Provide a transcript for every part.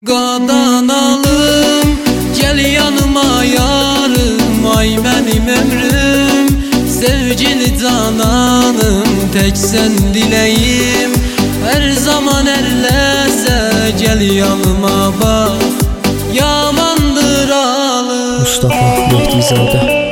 Qadanalım, gel yanıma yarım, ay benim ömrüm, sevgili cananım, tek sen dileyim. Her zaman erlese gel yanıma bak, yamandır alım. Mustafa Mehdizadə.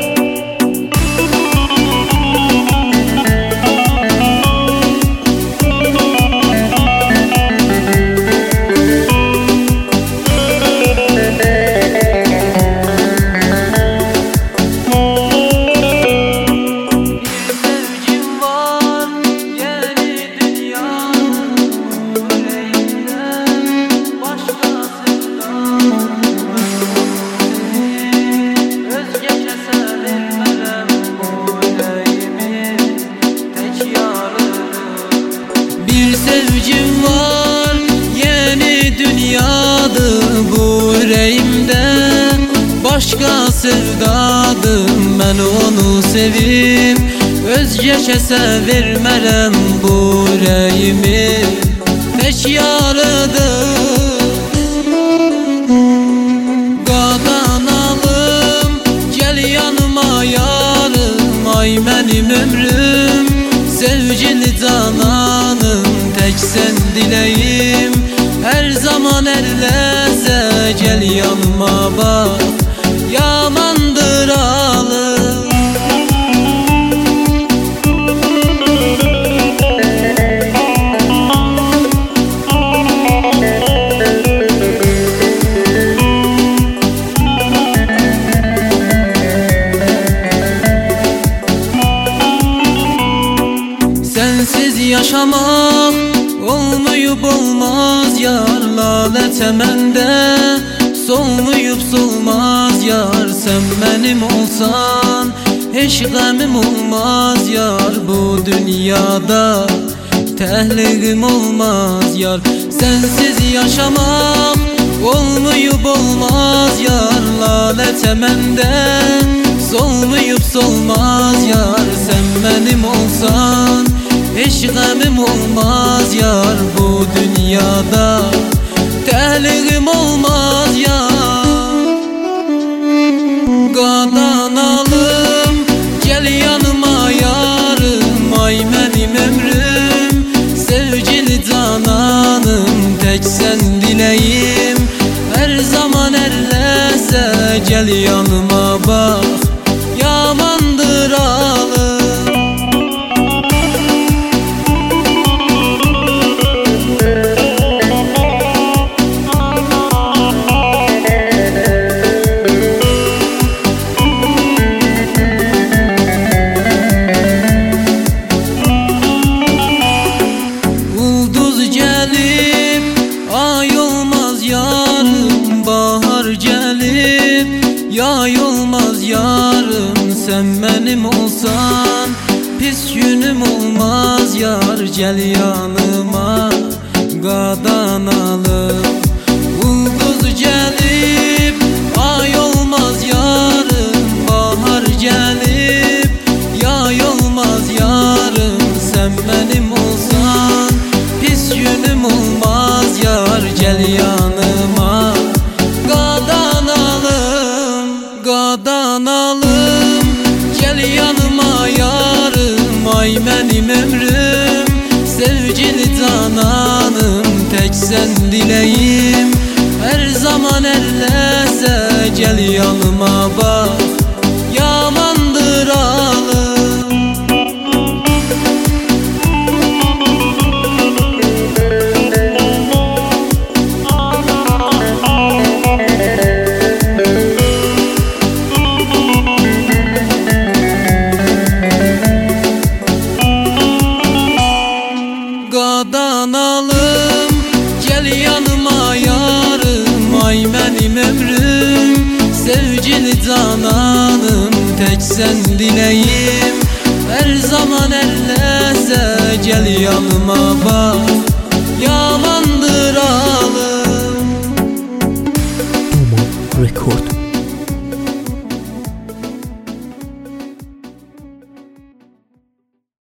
Sevgim var, yeni dünyadır bu yüreğimde, başka sevdadım, ben onu sevim, özgeçə vermərəm bu yüreğimi, tek yarıdır. Qadanalım, gel yanıma yarım, ay benim ömrüm, sevgili cananım, tek sen dileyim. Her zaman erlese gel yanıma bak, yamandır alım. Sensiz yaşamak olmayıp olmaz yar, lale çemende solmayıp solmaz yar. Sen benim olsan hiç gamim olmaz yar, bu dünyada tehlikim olmaz yar. Sensiz yaşamak olmayıp olmaz yar, lale çemende solmayıp solmaz yar. Sen benim olsan hiç gamim olmaz yar, bu dünyada tehlikim olmaz yar. Qadanalım, gel yanıma yarım, ay benim ömrüm, sevgili cananım, tek sen dileyim. Her zaman erlese gel yanıma bak, yamandır alım. Yay olmaz yarım, sen benim olsan pis günüm olmaz yar, gel yanıma qadanalım. Ulduz gelip ay olmaz yarım, bahar gelip yay olmaz yarım. Sen benim olsan pis günüm olmaz yar, gel yanıma Qadanalım, gel yanıma yarım, ay benim ömrüm, sevgili cananım, tek sen dileyim. Her zaman erlese gel yanıma bak, yamandır alım. Qadanalım, gel yanıma yarım, ay benim ömrüm, sevgili cananım, tek sen dileyim. Her zaman erlese gel yanıma bak,